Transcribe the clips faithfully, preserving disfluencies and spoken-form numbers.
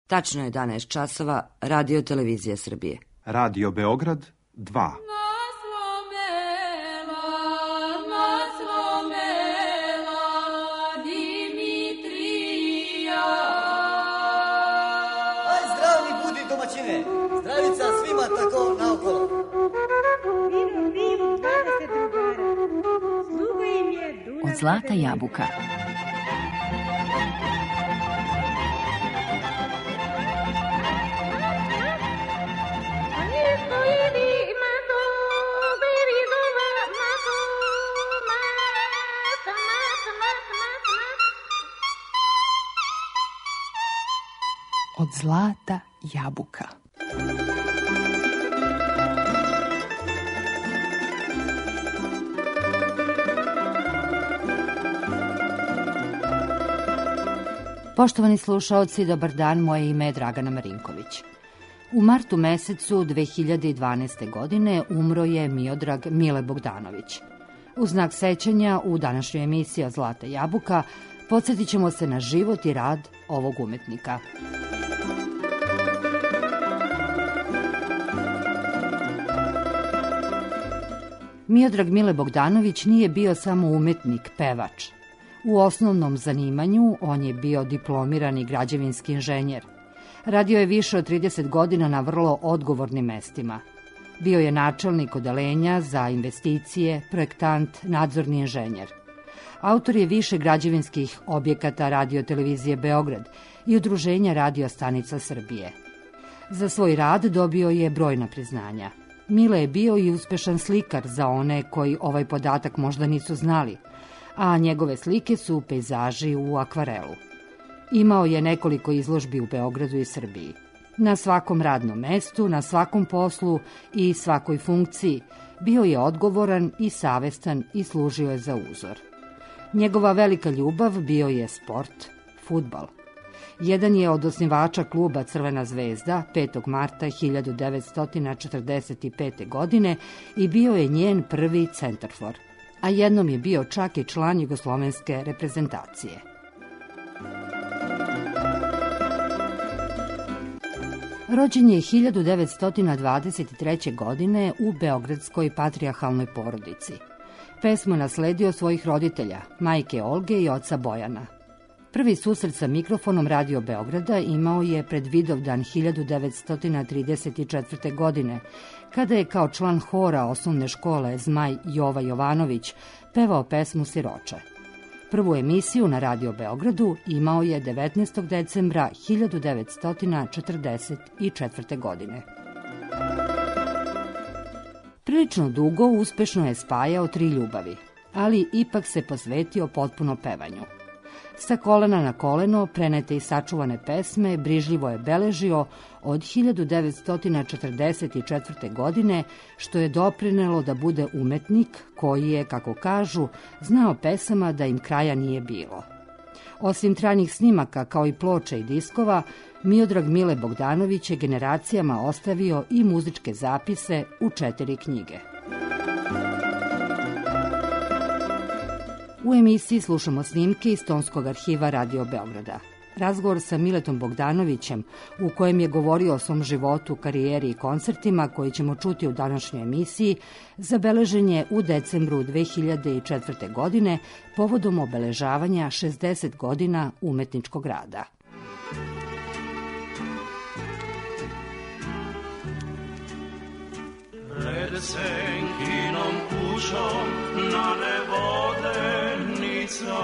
Tačno je jedanaest časova, Radio Televizija Srbije. Radio Beograd dva. Aj, zdravni budi domaćine, zdravica svima tako naokolo. Vivu, vivu, dvadeset drugara, sluga im je Dunav. Od zlata jabuka. Od zlata jabuka. Poštovani slušaoci, dobar dan, moje ime je Dragana Marinković. U martu mesecu dve hiljade dvanaeste. godine umro je Miodrag Mile Bogdanović. U znak sećanja u današnjoj emisiji Od zlata jabuka podsjetit ćemo se na život i rad ovog umetnika. Miodrag Mile Bogdanović nije bio samo umetnik, pevač. U osnovnom zanimanju on je bio diplomirani građevinski inženjer. Radio je više od trideset godina na vrlo odgovornim mestima. Bio je načelnik odeljenja za investicije, projektant, nadzorni inženjer. Autor je više građevinskih objekata Radio Televizije Beograd i Udruženja radio stanica Srbije. Za svoj rad dobio je brojna priznanja. Mile je bio i uspešan slikar za one koji ovaj podatak možda nisu znali, a njegove slike su pejzaži u akvarelu. Imao je nekoliko izložbi u Beogradu i Srbiji. Na svakom radnom mestu, na svakom poslu i svakoj funkciji bio je odgovoran i savestan i služio je za uzor. Njegova velika ljubav bio je sport, fudbal. Jedan je od osnivača kluba Crvena zvezda petog marta hiljadu devetsto četrdeset pete. godine i bio je njen prvi centarfor, a jednom je bio čak i član jugoslovenske reprezentacije. Rođen je hiljadu devetsto dvadeset treće. godine u beogradskoj patrijarhalnoj porodici. Pesmu je nasledio svojih roditelja, majke Olge i oca Bojana. Prvi susret sa mikrofonom Radio Beograda imao je pred Vidovdan hiljadu devetsto trideset četvrte. godine, kada je kao član hora osnovne škole Zmaj Jova Jovanović pevao pesmu Siroče. Prvu emisiju na Radio Beogradu imao je devetnaestog decembra hiljadu devetsto četrdeset četvrte. godine. Prilično dugo uspešno je spajao tri ljubavi, ali ipak se posvetio potpuno pevanju. Sa kolena na koleno prenete i sačuvane pesme brižljivo je beležio od hiljadu devetsto četrdeset četvrte. godine, što je doprinelo da bude umetnik koji je, kako kažu, znao pesama da im kraja nije bilo. Osim trajnih snimaka kao i ploča i diskova, Miodrag Mile Bogdanović je generacijama ostavio i muzičke zapise u četiri knjige. U emisiji slušamo snimke iz tonskog arhiva Radio Beograda. Razgovor sa Miletom Bogdanovićem, u kojem je govorio o svom životu, karijeri i koncertima, koji ćemo čuti u današnjoj emisiji, zabeležen je u decembru dve hiljade četvrte. godine povodom obeležavanja šezdeset godina umetničkog rada. Pred senkinom kućom na nevodenica,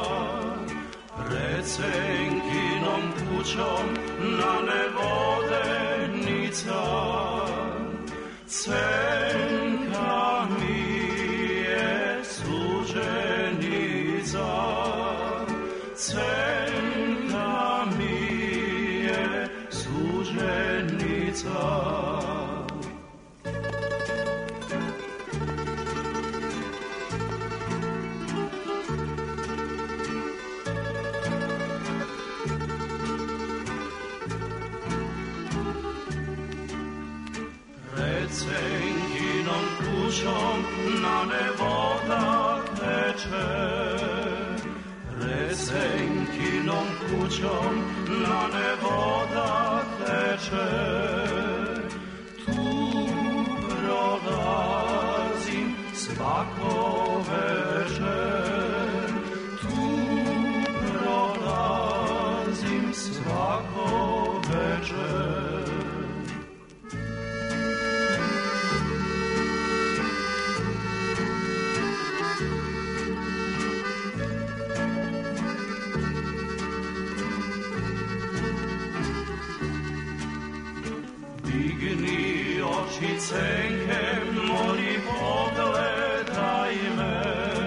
pred senkinom kućom na nevodenica, senka mi je suđenica, senka mi je suđenica. Senkinom kućom na nevoda teče, pred senkinom kućom na nevoda večer, tu prolazim svako večer, tu prolazim svako večer. Digni oči cenke, mori pogledaj me.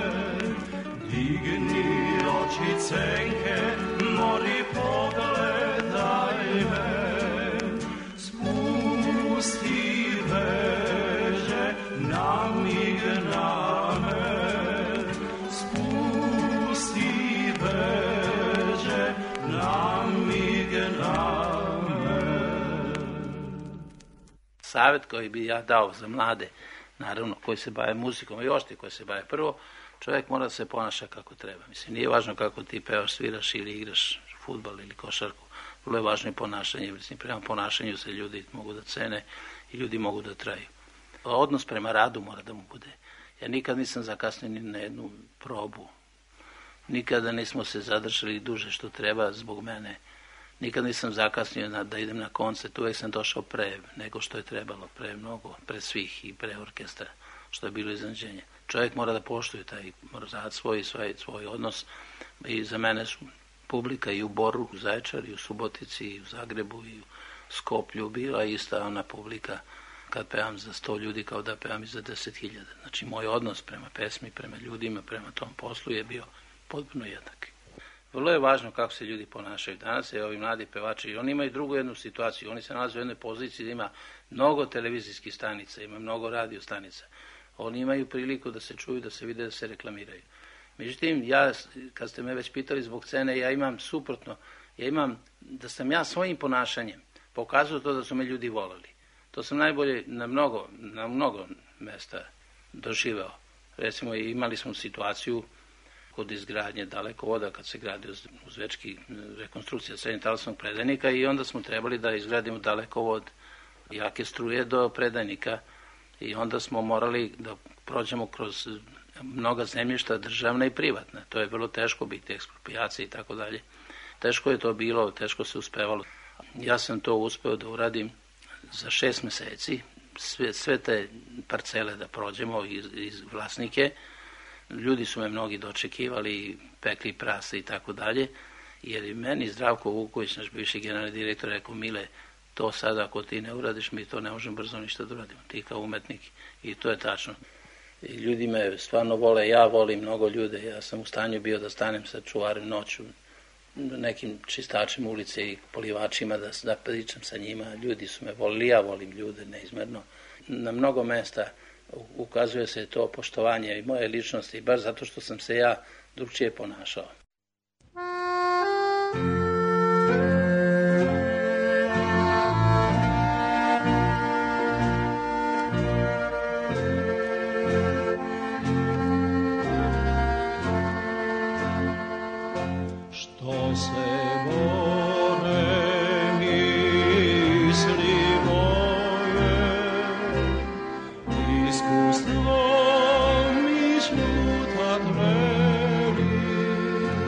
Digni oči cenke, mori pogledaj me. Spusti veže na mig na me. Spusti veže na mig na me. Savjet koji bi ja dao za mlade, naravno, koji se bave muzikom i još ti koji se bave, prvo, čovjek mora da se ponaša kako treba. Mislim, nije važno kako ti pevaš, sviraš ili igraš fudbal ili košarku. Vrlo je važno i ponašanje. Mislim, prema ponašanju se ljudi mogu da cene i ljudi mogu da traju. Odnos prema radu mora da mu bude. Ja nikad nisam zakasnio ni na jednu probu. Nikada nismo se zadržali duže što treba zbog mene. Nikad nisam zakasnio na, da idem na koncert, uvijek sam došao pre nego što je trebalo, pre mnogo, pre svih i pre orkestra, što je bilo iznenađenje. Čovjek mora da poštuje taj rad svoj, svoj, svoj odnos i za mene su publika i u Boru, u Zaječaru, i u Subotici, i u Zagrebu, i u Skoplju bila ista ona publika kad pevam za sto ljudi kao da pevam i za deset hiljada. Znači moj odnos prema pesmi, prema ljudima, prema tom poslu je bio potpuno jednak. Vrlo je važno kako se ljudi ponašaju. Danas je ovi mladi pevači i oni imaju drugu jednu situaciju. Oni se nalaze u jednoj poziciji da ima mnogo televizijskih stanica, ima mnogo radio stanica. Oni imaju priliku da se čuju, da se vide, da se reklamiraju. Međutim, ja, kad ste me već pitali zbog cene, ja imam suprotno. Ja imam, da sam ja svojim ponašanjem pokazao to da su me ljudi volali. To sam najbolje na mnogo, na mnogo mesta doživeo. Recimo, imali smo situaciju kod izgradnje dalekovoda, kad se gradio uzvečki rekonstrukcija srednjetalasnog predajnika i onda smo trebali da izgradimo dalekovod jake struje do predajnika i onda smo morali da prođemo kroz mnoga zemljišta državna i privatna. To je vrlo teško biti, eksproprijacije i tako dalje. Teško je to bilo, teško se uspevalo. Ja sam to uspeo da uradim za šest meseci, sve, sve te parcele da prođemo iz, iz vlasnike. Ljudi su me mnogi dočekivali, pekli prase i tako dalje, jer i meni Zdravko Vuković, naš bivši generalni direktor, rekao: Mile, to sada ako ti ne uradiš, mi to ne možemo brzo ništa da uradimo, ti kao umetnik. I to je tačno. I ljudi me stvarno vole, ja volim mnogo ljude, ja sam u stanju bio da stanem sa čuvarem noću, nekim čistačima ulice i polivačima, da, da pričam sa njima. Ljudi su me volili, ja volim ljude neizmerno. Na mnogo mesta ukazuje se to poštovanje i moje ličnosti, baš zato što sam se ja drugčije ponašao. Što se more misli moje, iskustvo mi žluta treli,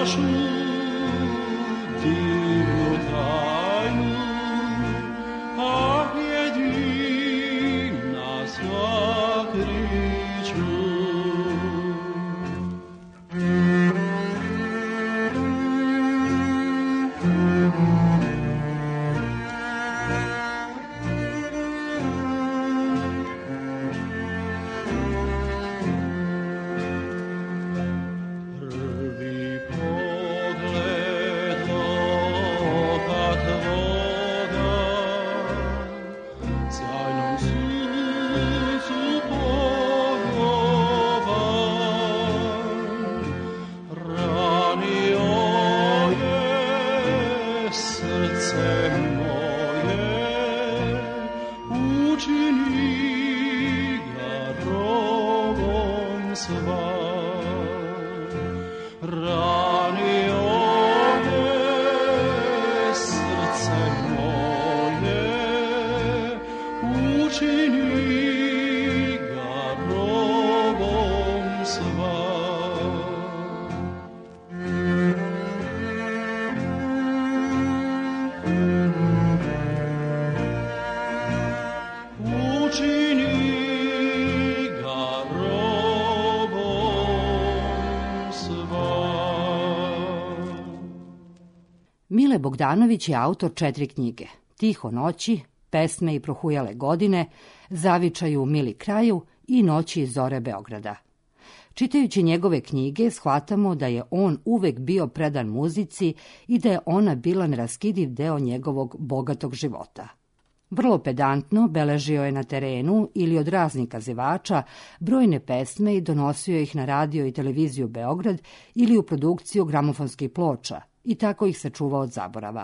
Mile Bogdanović je autor četiri knjige: Tiho noći, Pesme i prohujale godine, Zavičaju mili kraju i Noći i zore Beograda. Čitajući njegove knjige, shvatamo da je on uvek bio predan muzici i da je ona bila neraskidiv deo njegovog bogatog života. Vrlo pedantno beležio je na terenu ili od raznih kazivača brojne pesme i donosio ih na radio i televiziju Beograd ili u produkciju gramofonskih ploča i tako ih sačuvao od zaborava.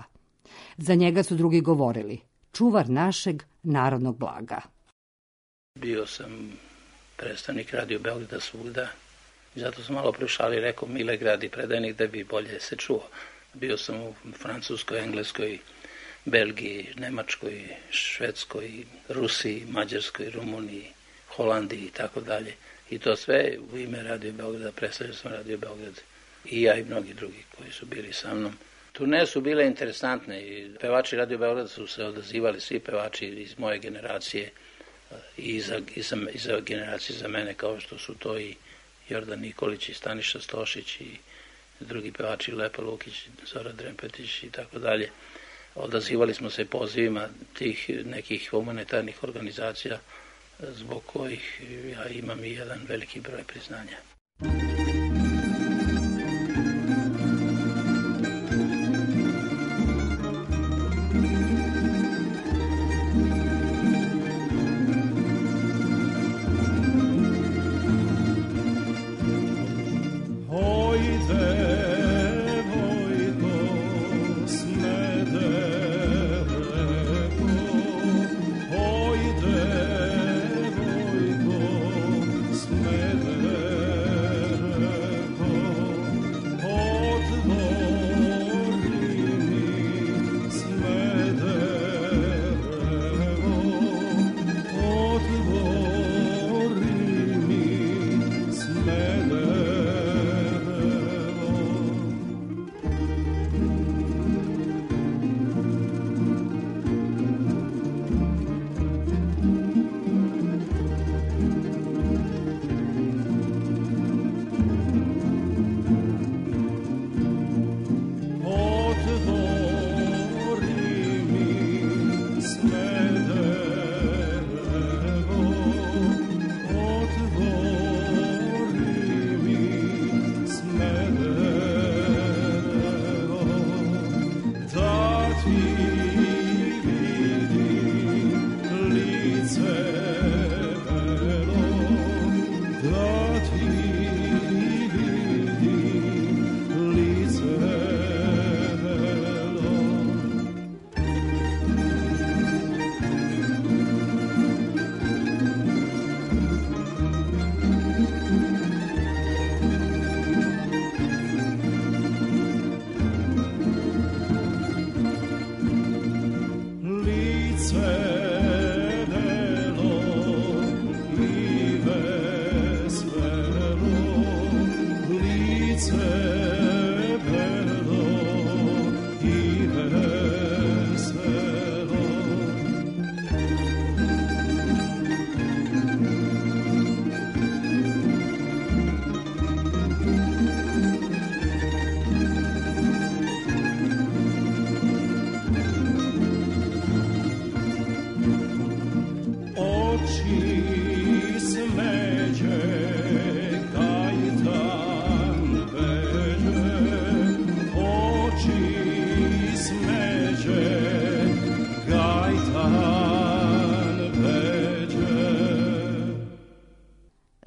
Za njega su drugi govorili: čuvar našeg narodnog blaga. Bio sam predstavnik radio Beograda svugda i zato sam malo prešali, rekao Mile gradi predajnik da bi bolje se čuo. Bio sam u Francuskoj, Engleskoj, Belgiji, Nemačkoj, Švedskoj, Rusiji, Mađarskoj, Rumuniji, Holandiji i tako dalje. I to sve u ime radio Beograda, predstavio sam radio Beograd. I ja i mnogi drugi koji su bili sa mnom. Turne su bile interesantne i pevači radio Beograda su se odazivali, svi pevači iz moje generacije i za, i za, i za generacije za mene, kao što su to i Jordan Nikolić i Staniša Stošić i drugi pevači, Lepa Lukić, Zora Drempetić i tako dalje. Odazivali smo se pozivima tih nekih humanitarnih organizacija zbog kojih ja imam i jedan veliki broj priznanja. Smederevo,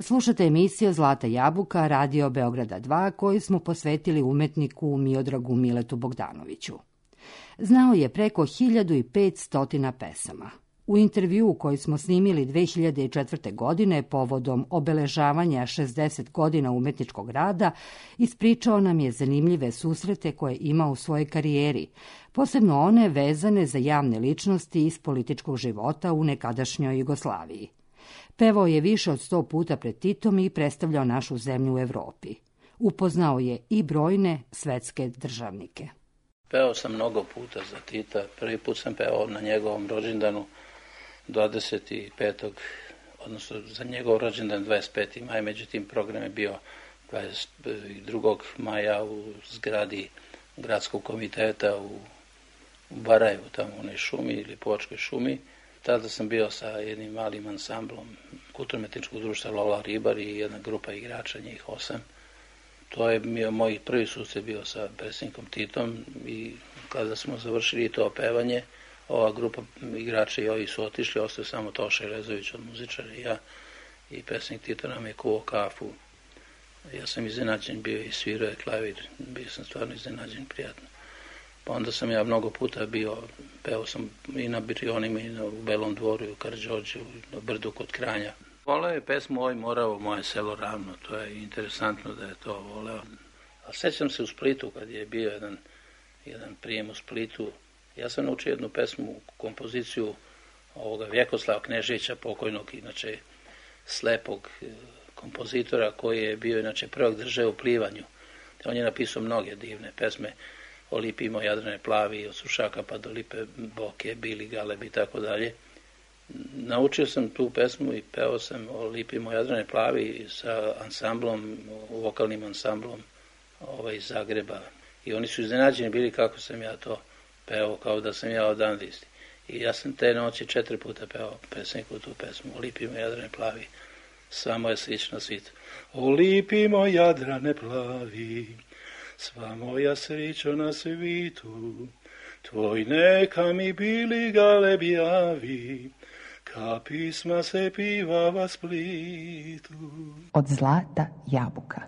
Slušate emisiju Zlata jabuka Radio Beograda dva koju smo posvetili umetniku Miodragu Miletu Bogdanoviću. Znao je preko hiljadu petsto pesama. U intervjuu koji smo snimili dve hiljade četvrte. godine povodom obeležavanja šezdeset godina umetničkog rada, ispričao nam je zanimljive susrete koje ima u svojoj karijeri, posebno one vezane za javne ličnosti iz političkog života u nekadašnjoj Jugoslaviji. Pevao je više od sto puta pred Titom i predstavljao našu zemlju u Evropi. Upoznao je i brojne svetske državnike. Peo sam mnogo puta za Tita. Prvi put sam peo na njegovom rođendanu dvadeset petog odnosno za njegov rođendan dvadeset petog maja, međutim program je bio dvadeset drugog maja u zgradi gradskog komiteta u Barajevu, tamo u onoj šumi ili Povačkoj šumi. Tada sam bio sa jednim malim ansamblom kulturno-umetničkog društva Lola Ribar i jedna grupa igrača, njih osam. To je bio moj prvi susret bio sa predsjednikom Titom i kada smo završili to pevanje, ova grupa igrača i ovi su otišli, ostao samo Toša Elezović od muzičara i ja, i predsjednik Tito nam je kuvao kafu. Ja sam iznenađen bio i svirao je klavir, bio sam stvarno iznenađen, prijatno. Pa onda sam ja mnogo puta bio, peo sam i na Birionima i na, u Belom dvoru i u Karađorđu, na Brdu kod Kranja. Voleo je pesmu Oj Moravo, moje selo ravno, to je interesantno da je to voleo. Ali sećam se u Splitu kad je bio jedan, jedan prijem u Splitu. Ja sam naučio jednu pesmu, kompoziciju ovoga Vjekoslava Kneževića, pokojnog, inače slepog kompozitora, koji je bio inače prvog države u plivanju. On je napisao mnoge divne pesme, o Lipimo Jadrane plavi, od Sušaka pa do Lipe Boke, Bili Galeb i tako dalje. Naučio sam tu pesmu i peo sam o Lipimo Jadrane plavi sa ansamblom, vokalnim ansamblom ovaj, iz Zagreba. I oni su iznenađeni bili kako sam ja to peo, kao da sam ja odandist. I ja sam te noći četiri puta peo pesniku tu pesmu o Lipimo Jadrane plavi. Sva moja slična svitu. O Lipimo Jadrane plavi, sva moja sreća na svitu, tvoj neka mi Bili Galeb javi, ka pisma se pivava Splitu. Od Zlata jabuka.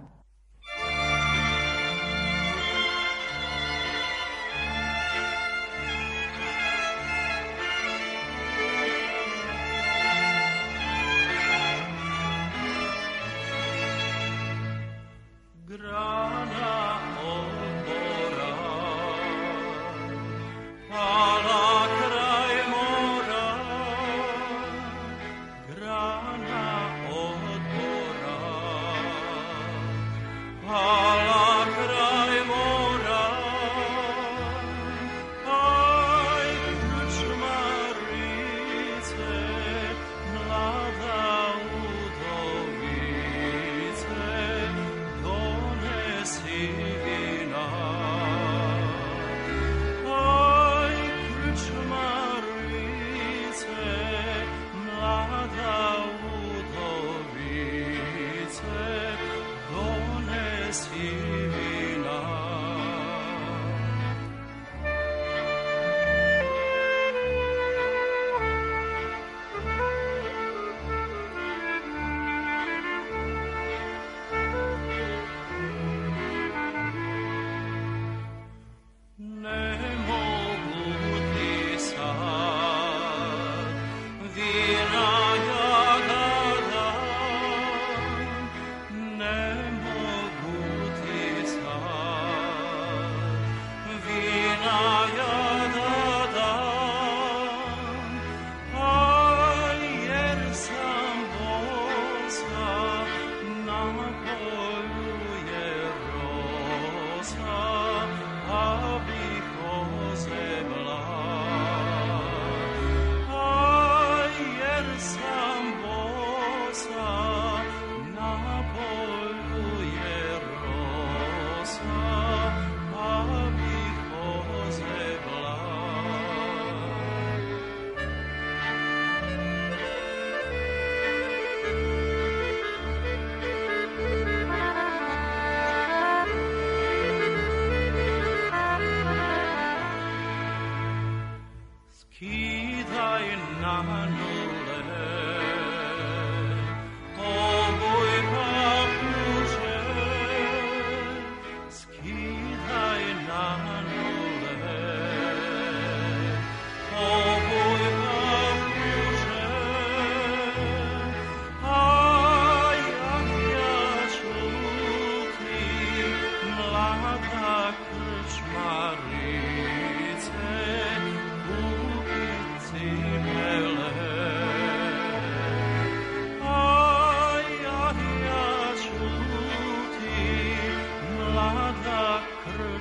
Zebra.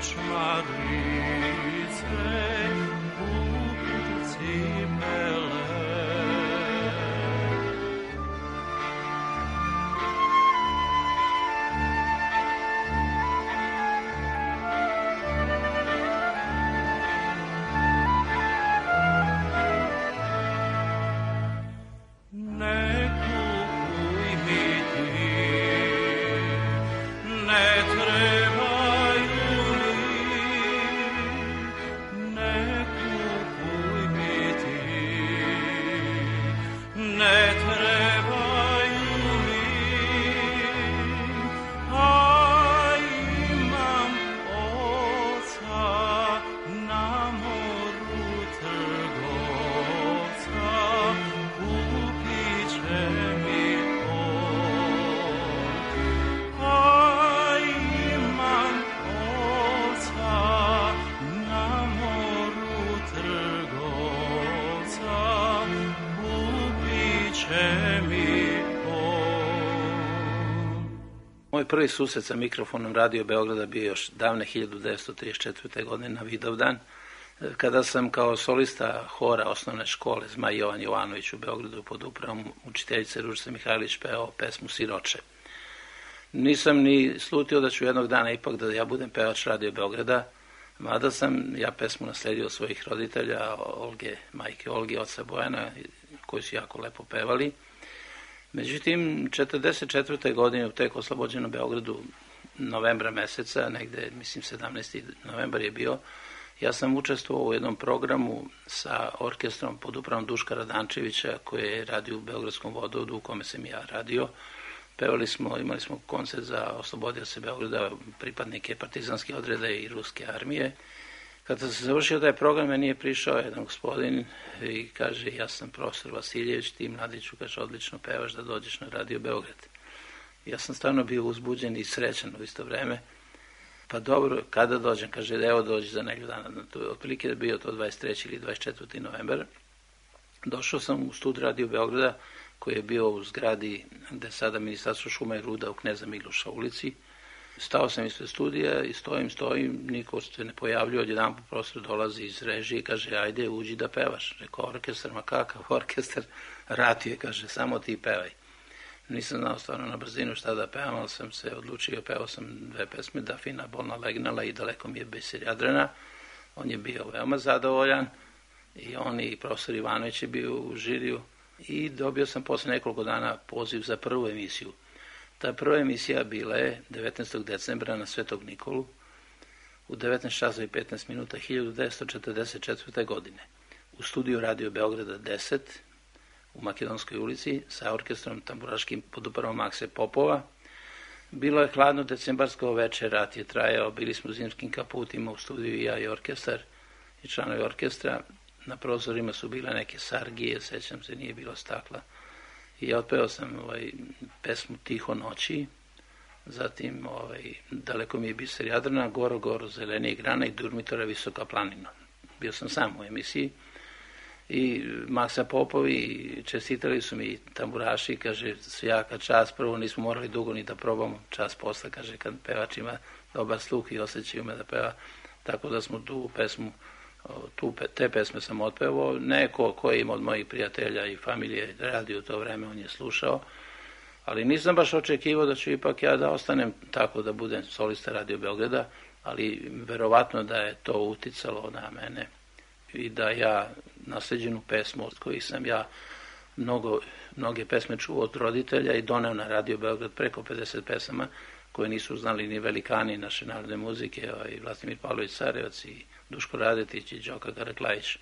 Moj prvi susret sa mikrofonom Radio Beograda bio još davne hiljadu devetsto trideset četvrte. godine na Vidovdan, kada sam kao solista hora osnovne škole Zmaj Jovan Jovanović u Beogradu pod upravom učiteljice Ružice Mihajlović pevao pesmu Siroče. Nisam ni slutio da ću jednog dana ipak da ja budem pevač Radio Beograda, mada sam ja pesmu nasledio od svojih roditelja, Olge, majke Olge, oca Bojana, koji su jako lepo pevali. Međutim, četrdeset četvrte. godine u tek oslobođenom Beogradu novembra meseca, negde, mislim, sedamnaesti novembar je bio, ja sam učestvovao u jednom programu sa orkestrom pod upravom Duška Radančevića, koji je radio u Beogradskom vodovodu, u kome sam ja radio. Pevali smo, imali smo koncert za oslobodioce Beograda, pripadnike partizanske odrede i ruske armije. Kada se završio taj program, meni je prišao jedan gospodin i kaže, ja sam profesor Vasiljević, ti mladiću, kaže, odlično pevaš, da dođeš na Radio Beograd. Ja sam stvarno bio uzbuđen i srećan u isto vreme. Pa dobro, kada dođem? Kaže, evo dođi za nedelju dana. Otprilike je bio to dvadeset treći ili dvadeset četvrti novembar. Došao sam u studiju Radio Beograda, koji je bio u zgradi gde je sada Ministarstvo šuma i ruda u Kneza Miloša ulici. Stao sam ispred studija i stojim, stojim, niko se ne pojavljuje, odjedan po profesor dolazi iz režije i kaže, ajde, uđi da pevaš. Rekao, orkestar, ma kakav orkestar, ratio je, kaže, samo ti pevaj. Nisam znao stvarno na brzinu šta da pevam, ali sam se odlučio, pevao sam dve pesme, Da fina bolna legnala i Daleko mi je biser Jadrana. On je bio veoma zadovoljan i on i profesor Ivanović je bio u žiriju i dobio sam posle nekoliko dana poziv za prvu emisiju. Ta prva emisija bila je devetnaestog decembra na Svetog Nikolu u devetnaest časova i petnaest minuta hiljadu devetsto četrdeset četvrte. godine u studiju Radio Beograda deset u Makedonskoj ulici sa orkestrom tamburaškim pod upravom Makse Popova. Bilo je hladno decembarsko večer, rat je trajao, bili smo u zimskim kaputima u studiju i ja i orkestar i članovi orkestra. Na prozorima su bile neke sargije, sećam se, nije bilo stakla. I ja otpevao sam ovaj, pesmu Tiho noći, zatim ovaj, Daleko mi je biser Jadrana, Goro, goro, zelenije grana i Durmitora visoka planina. Bio sam sam u emisiji i Maksa Popovi čestitali su mi tamburaši, kaže, svijaka čast, prvo nismo morali dugo ni da probamo, čas posle, kaže, kad pevač ima dobar sluh i osjećaj ume da peva, tako da smo tu pesmu, tu, te pesme sam otpevao. Neko koji ima od mojih prijatelja i familije radio u to vreme, on je slušao, ali nisam baš očekivao da ću ipak ja da ostanem tako da budem solista Radio Beograda, ali verovatno da je to uticalo na mene i da ja nasleđenu pesmu od kojih sam ja mnogo, mnoge pesme čuo od roditelja i doneo na Radio Beograd preko pedeset pesama koje nisu znali ni velikani naše narodne muzike, i Vlastimir Pavlović Carevac i Duško Radetić i Đoka Karaklajić.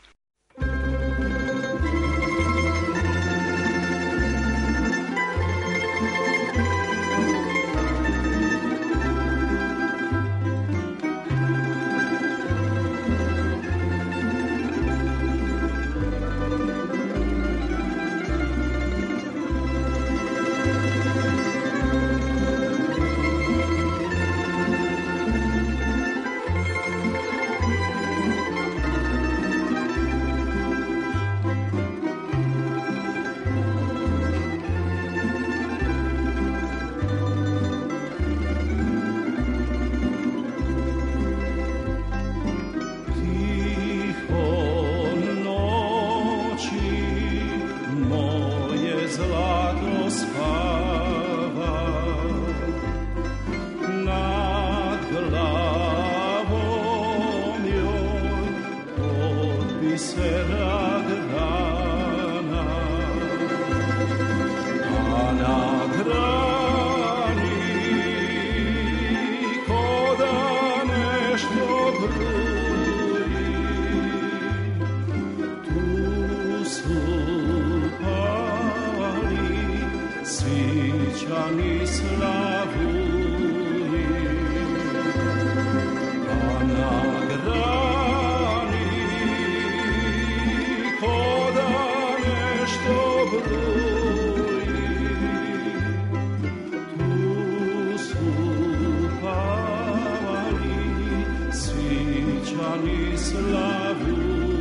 Brani slavu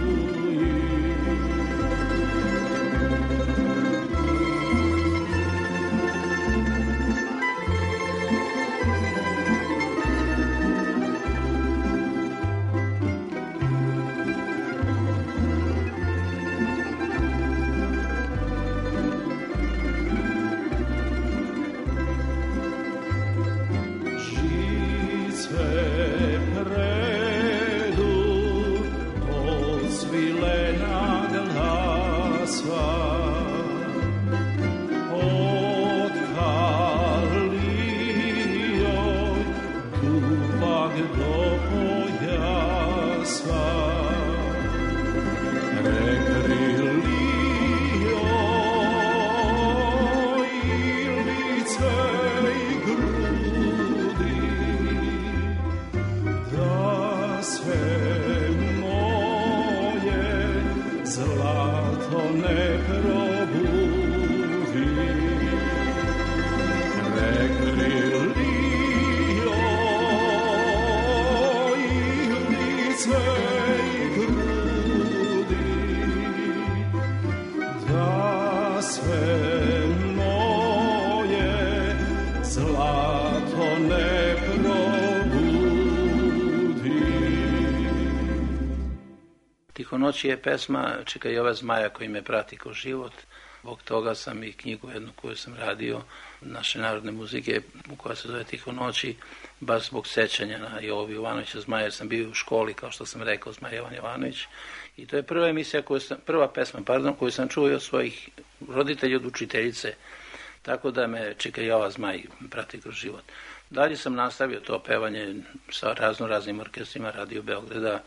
Tihonoći je pesma Čeka i ova zmaja koji me prati ko život. Zbog toga sam i knjigu jednu koju sam radio naše narodne muzike koja se zove Tihonoći, baš zbog sećanja na Jovu Jovanovića Zmaja, jer sam bio u školi, kao što sam rekao, Zmaj Jovan Jovanović. I to je prva emisija, koju sam, prva pesma, pardon, koju sam čuo od svojih roditelja, od učiteljice. Tako da me Čeka i ova zmaj prati kroz život. Dalje sam nastavio to pevanje sa razno raznim orkestrima Radio Beograda,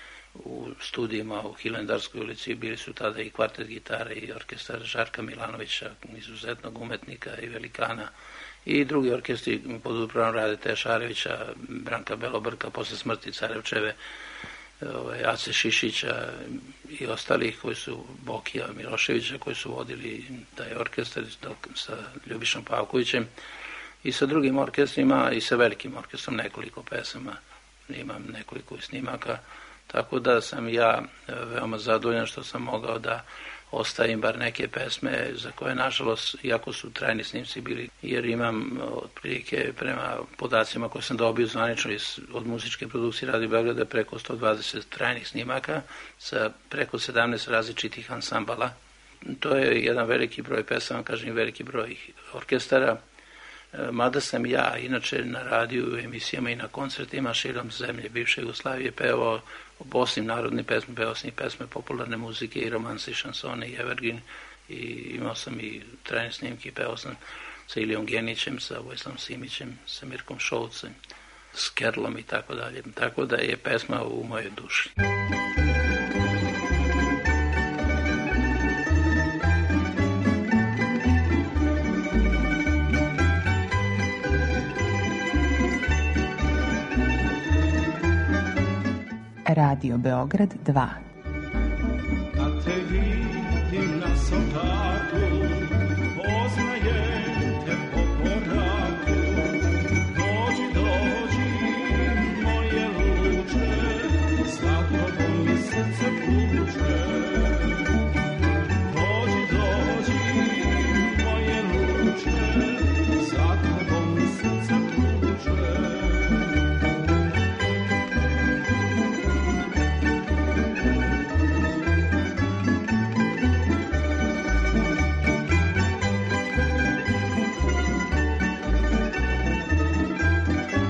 u studijima u Hilandarskoj ulici. Bili su tada i kvartet gitare i orkestar Žarka Milanovića, izuzetnog umetnika i velikana, i drugi orkestri pod upravom Radeta Šarevića, Branka Belobrka, posle smrti Carevčeve, ovaj, Ace Šišića i ostalih koji su, Bokija Miloševića, koji su vodili taj orkestar sa Ljubišom Pavkovićem, i sa drugim orkestrima i sa velikim orkestrom nekoliko pesama, imam nekoliko snimaka. Tako da sam ja veoma zadovoljan što sam mogao da ostavim bar neke pesme za koje, nažalost, iako su trajni snimci bili, jer imam otprilike prema podacima koje sam dobio zvanično od muzičke produkcije Radio Beograda preko sto dvadeset trajnih snimaka sa preko sedamnaest različitih ansambala. To je jedan veliki broj pesama, kažem veliki broj orkestara. Mada sam ja inače na radiju, u emisijama i na koncertima širom zemlje bivše Jugoslavije pevao osim narodne pesme, pevao sam i pesme popularne muzike i romanse i šansone i evergreen, i imao sam i trajne snimke, pevao sam sa Ilijom Genićem, sa Vojislavom Simićem, sa Mirkom Šolcem, s Kerlom i tako dalje. Tako da je pesma u mojoj duši. Radio Beograd dva. Kad te vidim na sotaku, poznajem te po koraku. Dođi, dođi, moje luče, za tobom mi srce pluče. Dođi, dođi, moje luče, za tobom mi srce pluče.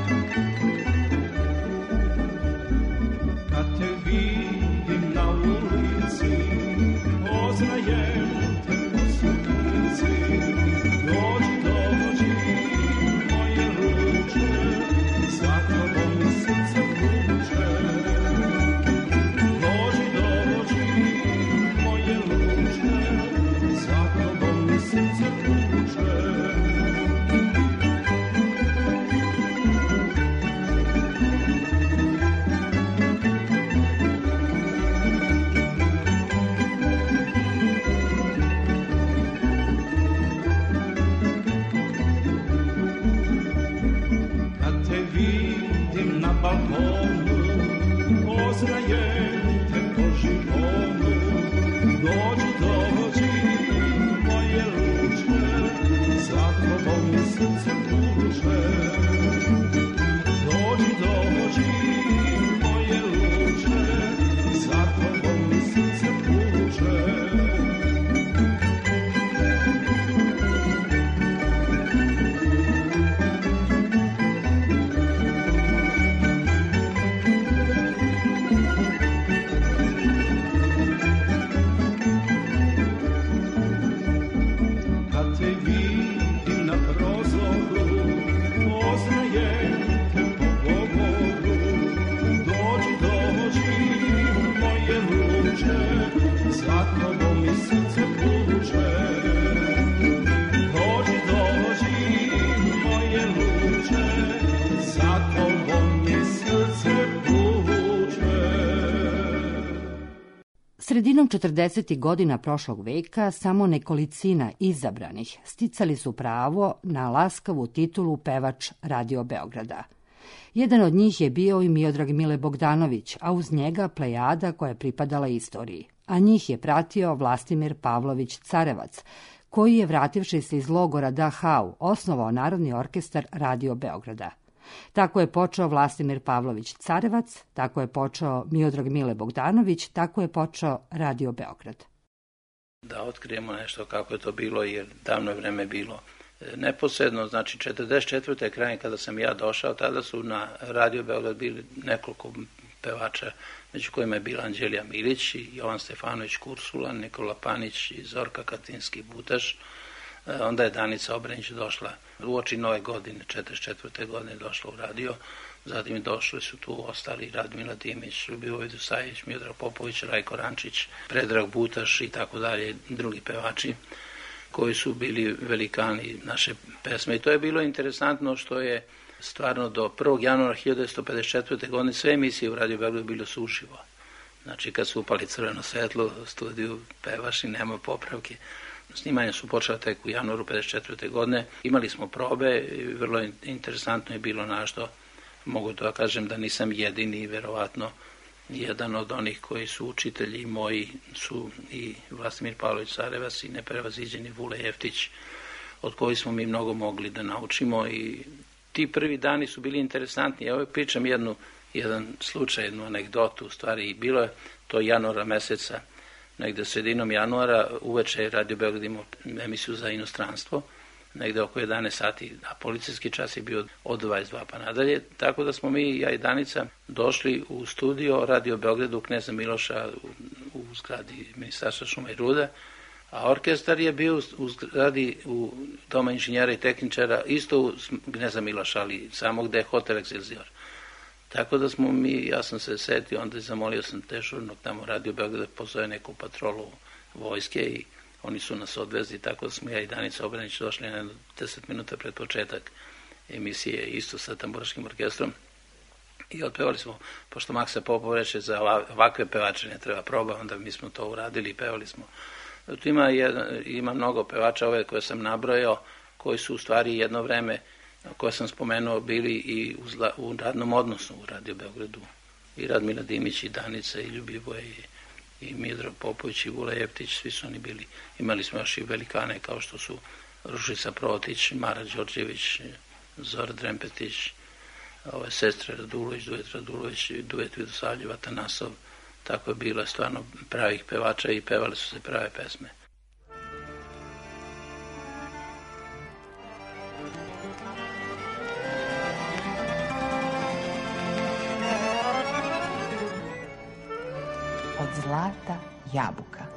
Kad te vidim na ulici, poznajem te po životu, dođi, dođi, moje luče, za tobom mi srce tuče. Dođi, dođi, moje luče, za tobom mi srce tuče. Sredinom četrdesetih godina prošlog veka samo nekolicina izabranih sticali su pravo na laskavu titulu pevač Radio Beograda. Jedan od njih je bio i Miodrag Mile Bogdanović, a uz njega plejada koja je pripadala istoriji. A njih je pratio Vlastimir Pavlović Carevac, koji je, vrativši se iz logora Dachau, osnovao Narodni orkestar Radio Beograda. Tako je počeo Vlastimir Pavlović Carevac, tako je počeo Miodrag Mile Bogdanović, tako je počeo Radio Beograd. Da otkrijemo nešto kako je to bilo, jer davno je vreme bilo neposredno, znači četrdeset četvrte krajem kada sam ja došao, tada su na Radio Beograd bili nekoliko pevača, među kojima je bila Anđelija Milić, Jovan Stefanović Kursula, Nikola Panić i Zorka Katinski Butaš. Onda je Danica Obrenić došla uoči nove godine, četrdeset četvrte godine došla u radio, zatim došli su tu ostali Radmila Dimić, Ljubivoje Dusajević, Miodrag Popović, Rajko Rančić, Predrag Butaš i tako dalje, drugi pevači koji su bili velikani naše pesme. I to je bilo interesantno što je stvarno do prvog januara hiljadu devetsto pedeset četvrte godine sve emisije u Radio Beogradu bilo su uživo. Znači kad su upali crveno svetlo, studiju pevaš i nema popravke. Snimanja su počela tek u januaru pedeset četvrte godine. Imali smo probe i vrlo interesantno je bilo našto. Mogu to da kažem da nisam jedini i verovatno jedan od onih koji su učitelji moji su i Vlastimir Pavlović Carevac i neprevaziđeni Vule Jeftić, od kojih smo mi mnogo mogli da naučimo i ti prvi dani su bili interesantni. Evo pričam jednu, jedan slučaj, jednu anegdotu, u stvari bilo je to januara meseca, negde sredinom januara, uveče je Radio Beograd imao emisiju za inostranstvo, negde oko jedanaest sati, a policijski čas je bio od dvadeset dva pa nadalje, tako da smo mi, ja i Danica, došli u studio Radio Beogradu Kneza Miloša u, u zgradi Ministarstva šuma i ruda, a orkestar je bio u zgradi u Doma inženjera i tehničara, isto u Kneza Miloša, ali samo gde je Hotel Excelsior. Tako da smo mi, ja sam se setio, onda zamolio sam dežurnog tamo Radio Beograd da pozove neku patrolu vojske i oni su nas odvezli, tako da smo ja i Danica Obrenić došli na deset minuta pred početak emisije isto sa tamburaškim orkestrom i otpevali smo, pošto Maksa Popov reče za ovakve pevače ne treba proba, onda mi smo to uradili i pevali smo. Tu ima, jedan, ima mnogo pevača ove koje sam nabrojao, koji su u stvari jedno vreme koje sam spomenuo bili i u, zla, u radnom odnosu u Radio Beogradu. I Radmila Dimić, i Danica, i Ljubivoje, i, i Miodrag Popović, i Vule Jeftić, svi su oni bili. Imali smo još i velikane kao što su Ružica Protić, Mara Đorđević, Zora Drempetić, ove sestre Radulović, duet Radulović, duet Vidosavljev, Atanasov. Tako je bilo stvarno pravih pevača i pevale su se prave pesme. Od zlata jabuka.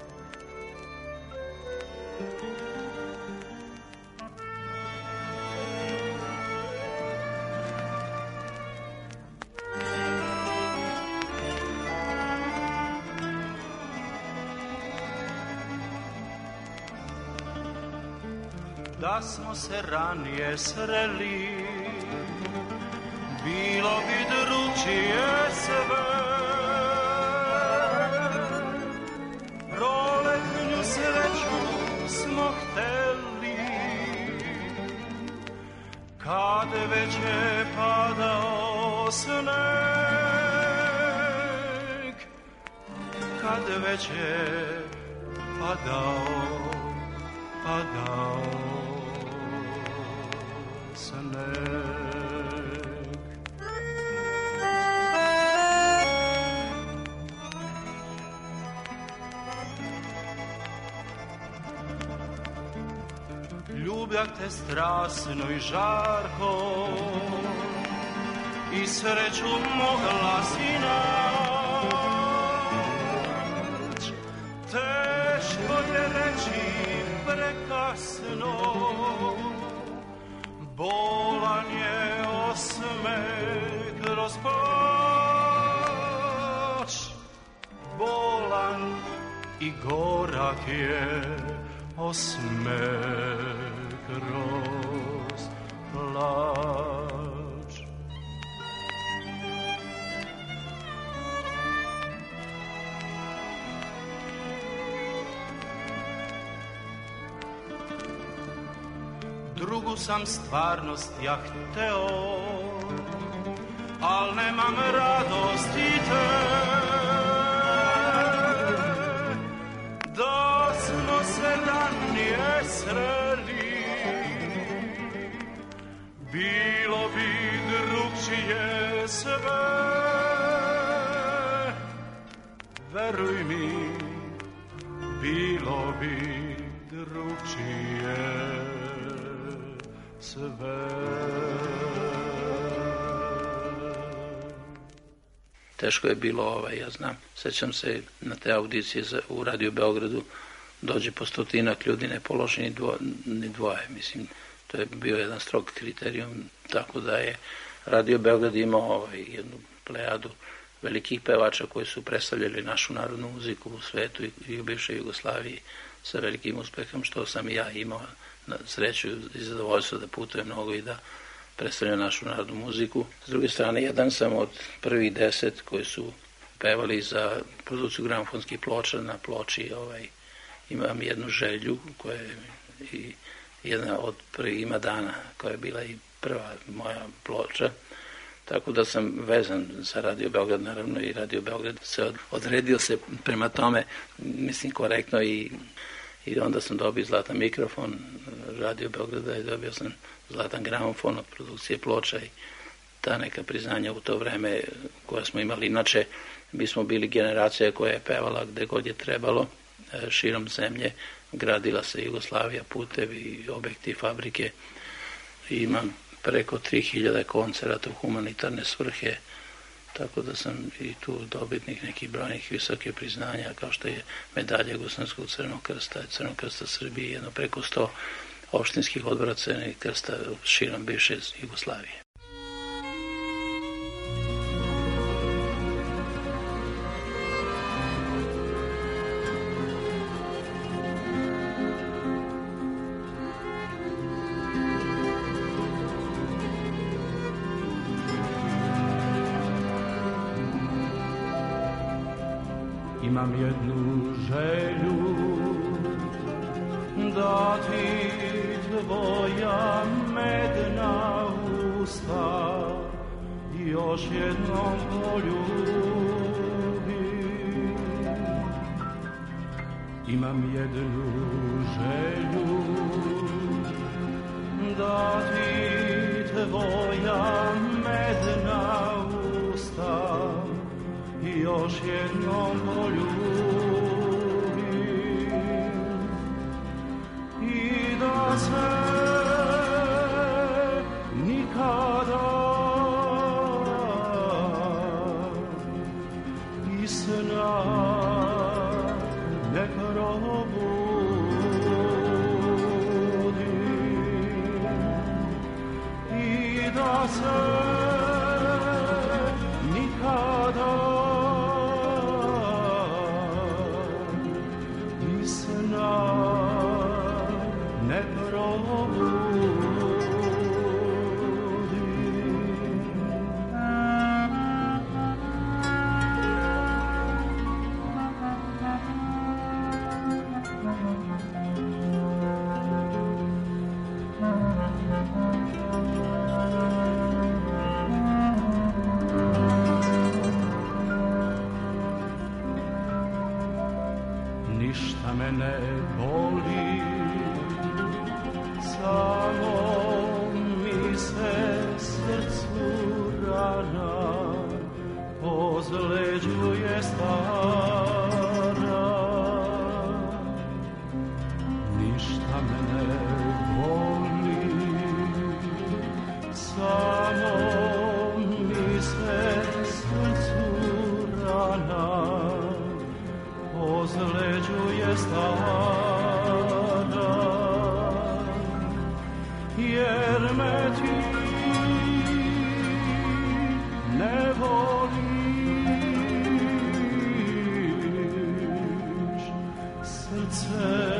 Da smo se ranije sreli, bilo bi drugčije sve. Proletnju sreću smo hteli, kad već je padao sneg. kad već je padao, padao sneg. Ljubljak te strasno i žarko i sreću mogla si nać. Teško je reći prekasno, bolan je osmeh kroz plač. Bolan i gorak je osmeh kroz plač. Drugu sam stvarnost ja hteo, al nemam radosti te. Da smo se ranije sreli, bilo bi drugčije sve. Veruj mi, bilo bi drugčije sve. Teško je bilo, ovaj, ja znam, sećam se na te audicije za, u Radio Beogradu, dođe po stotinak ljudi, ne položi ni, dvo, ni dvoje, mislim, to je bio jedan strog kriterijum, tako da je Radio Beograd imao ovaj, jednu plejadu velikih pevača koji su predstavljali našu narodnu muziku u svetu i, i u bivšoj Jugoslaviji sa velikim uspehom, što sam i ja imao na sreću i zadovoljstvo da putujem mnogo i da predstavljam našu narodnu muziku. S druge strane, jedan sam od prvih deset koji su pevali za produkciju gramofonskih ploča na ploči. Ovaj, imam jednu želju koja je i jedna od prvih ima dana koja je bila i prva moja ploča. Tako da sam vezan za Radio Beograd, naravno i Radio Beograd se odredio se prema tome, mislim, korektno i, i onda sam dobio zlatan mikrofon Radio Beograda i dobio sam zlatan gramofon od produkcije ploča i ta neka priznanja u to vreme koja smo imali. Inače, mi smo bili generacija koja je pevala gde god je trebalo, širom zemlje, gradila se Jugoslavija, putevi, objekti, fabrike. Imam preko tri hiljade koncerata u humanitarne svrhe, tako da sam i tu dobitnik nekih brojnih visoke priznanja, kao što je medalja Jugoslavskog Crvenog krsta, Crvenog krsta Srbije, jedno preko sto opštinskih odbora Crvenog krsta širom bivše Jugoslavije. Imam jednu želju da ti tvoja medna usta još jednom poljubim. Imam jednu želju da ti tvoja medna usta još jednom poljubim i da se nikada iz sna ne probudim i da se nikada ne probudim. ništa me ne boli, samo mi se srcu rana ozleđuje stara. Ništa me ne boli, samo mi se srcu rana ozleđuje stara, jer me ti ne voliš, srce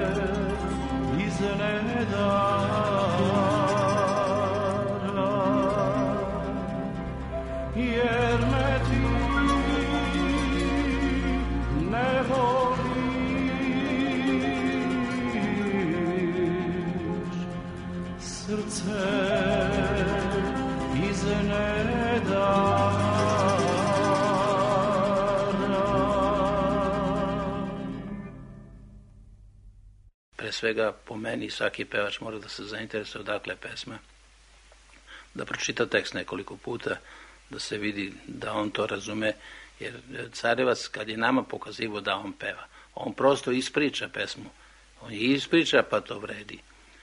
iznenadara, jer me ti ne voliš, srce iznenadara. Pre svega, po meni, svaki pevač mora da se zainteresuje odakle je pesma, da pročita tekst nekoliko puta, da se vidi da on to razume, jer Carevac, kad je nama pokazivo da on peva, on prosto ispriča pesmu. On je ispriča, pa to vredi.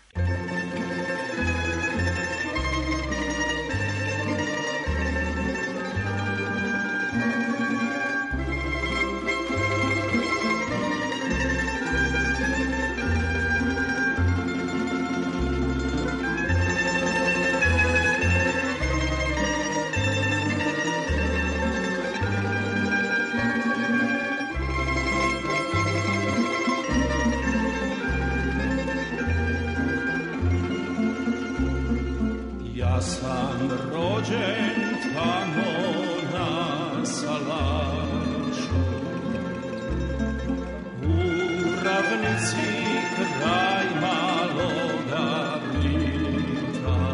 Ja sam rođen tamo na Salašu, u ravnici kraj maloga Blita.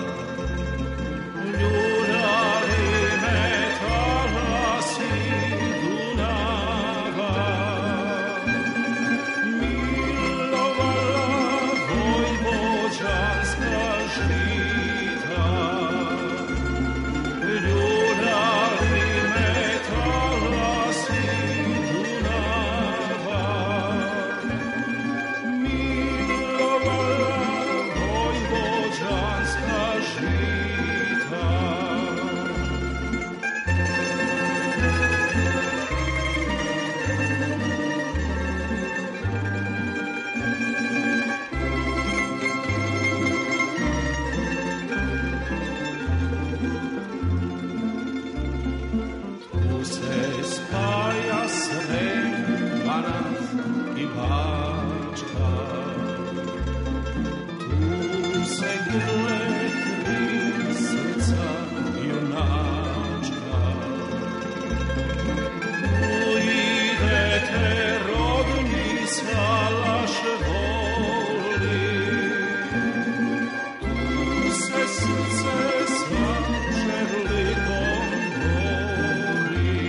Ljudali me talasi Dunava, milovala vojvođanska žita. Ljudali me talasi Dunava, milovala vojvođanska žita. Tu se spaja Srem, Banat i Bačka, tu se grle tri srca junačka. Tu idete rodni Salaš voli, tu se srce sa žerlikom bori.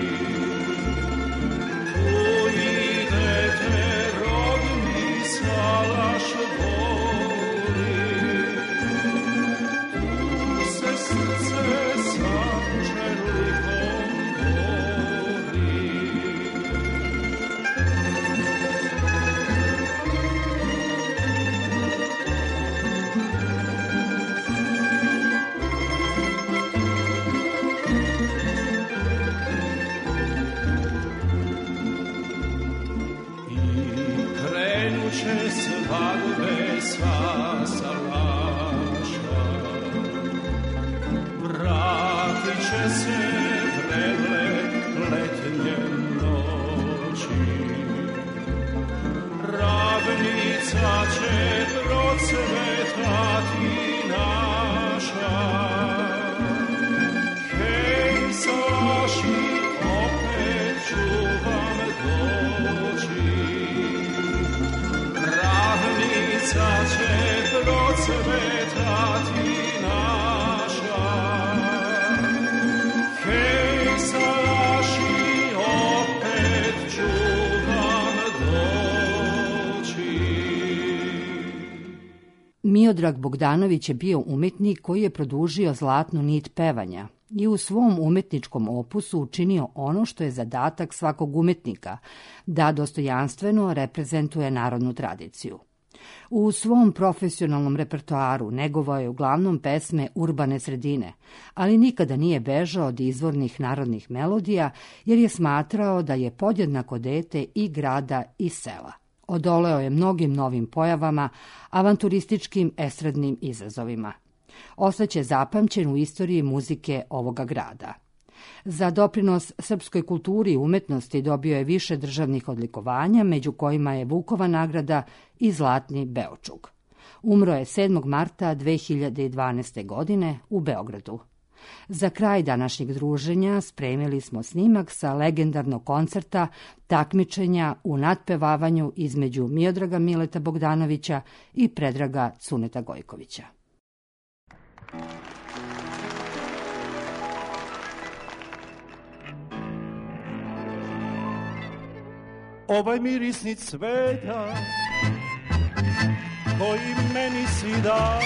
Tu idete rodni Salaš voli, tu se srce sa žerlikom bori. I krenuće svadbe sa Salaša, vratit će se vrele letnje noći. Ravnica će procvetati naša, hej Salaši, opet ću vam doći. Ravnica će Miodrag Bogdanović je bio umetnik koji je produžio zlatnu nit pevanja i u svom umetničkom opusu učinio ono što je zadatak svakog umetnika, da dostojanstveno reprezentuje narodnu tradiciju. U svom profesionalnom repertoaru negovao je uglavnom pesme urbane sredine, ali nikada nije bežao od izvornih narodnih melodija jer je smatrao da je podjednako dete i grada i sela. Odoleo je mnogim novim pojavama, avanturističkim estradnim izazovima. Ostaće zapamćen u istoriji muzike ovoga grada. Za doprinos srpskoj kulturi i umetnosti dobio je više državnih odlikovanja, među kojima je Vukova nagrada i Zlatni Beočuk. Umro je sedmog marta dve hiljade dvanaeste. godine u Beogradu. Za kraj današnjeg druženja spremili smo snimak sa legendarnog koncerta takmičenja u nadpevavanju između Miodraga Mileta Bogdanovića i Predraga Cuneta Gojkovića. Ovaj mirisni cveta koji meni si dala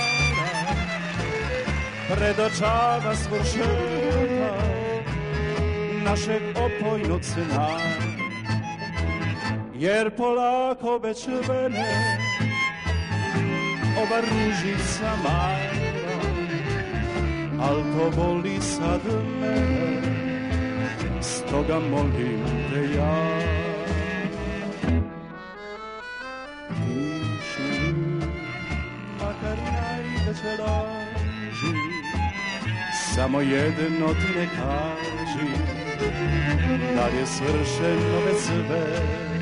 predočava svršetak našeg opojnog sna, jer polako već vene ova ružica mala, al to boli sad mene, stoga molim te ja. Samo jedno ti ne kaži, da li je svršeno već sve.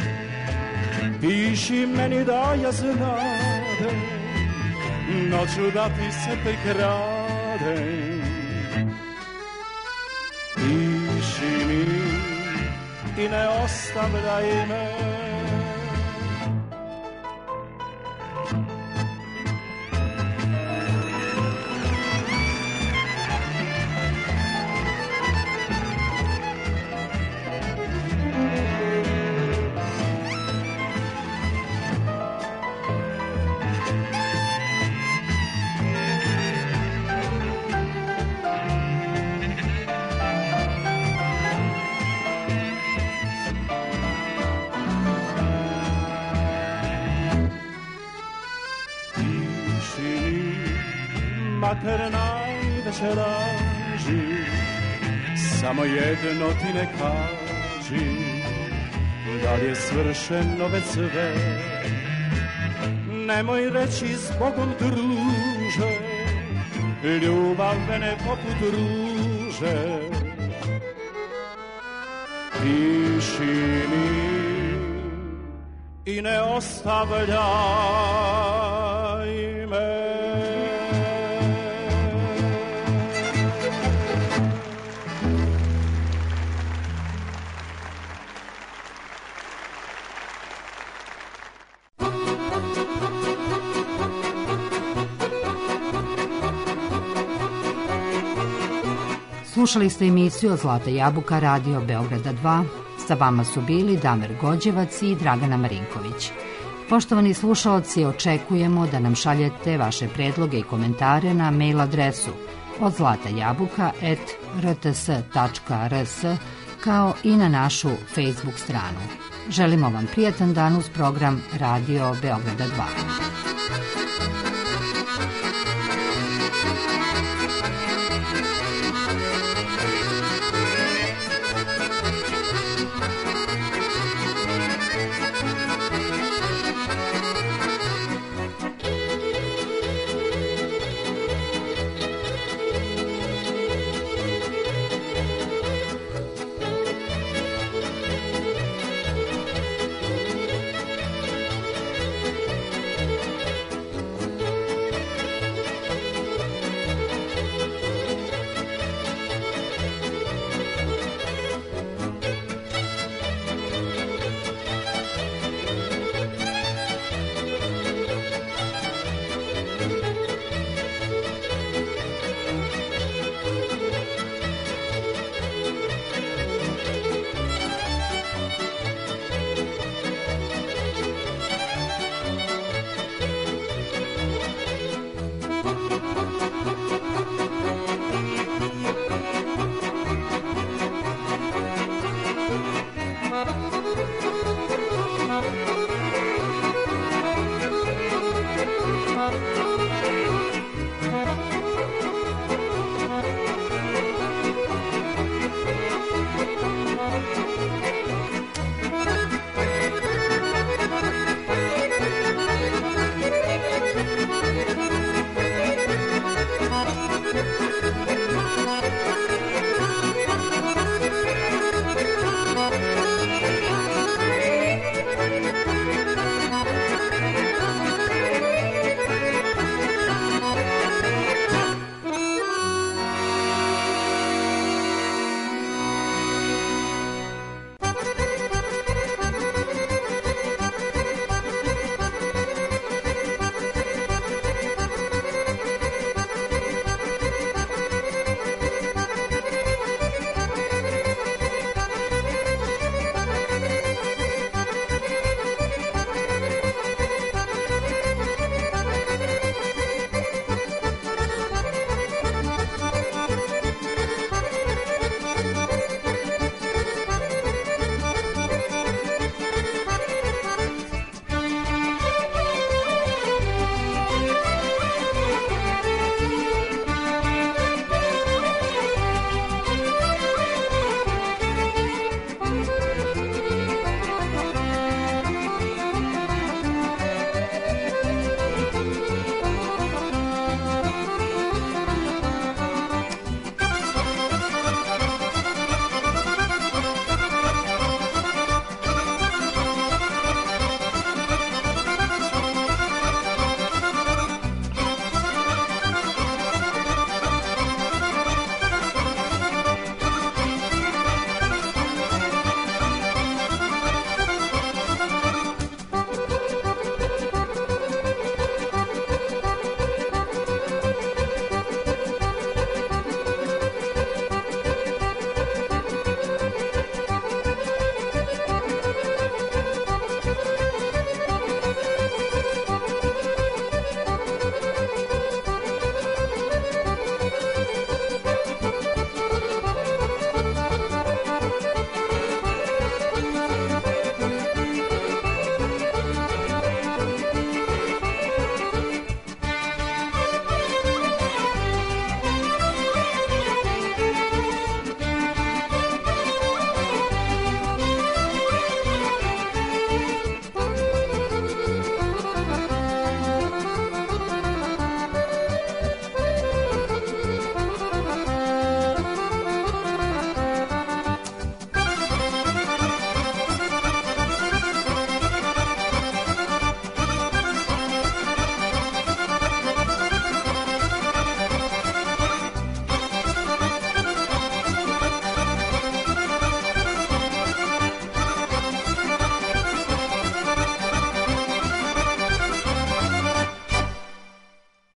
Piši meni da ja znadem, noću da ti se prikradem. Piši mi i ne ostavljaj me. Makar najveće laži, samo jedno ti ne kaži, da li je svršeno već sve. Nemoj reći zbogom druže, ljubav mene poput ruže. Piši mi i ne ostavljaj me. Slušali ste emisiju Zlata jabuka Radio Beograda dva. Sa vama su bili Damir Gođevac i Dragana Marinković. Poštovani slušaoci, očekujemo da nam šaljete vaše predloge i komentare na mail adresu od zlatajabuka at r t s tačka r s kao i na našu Facebook stranu. Želimo vam prijatan dan uz program Radio Beograda dva.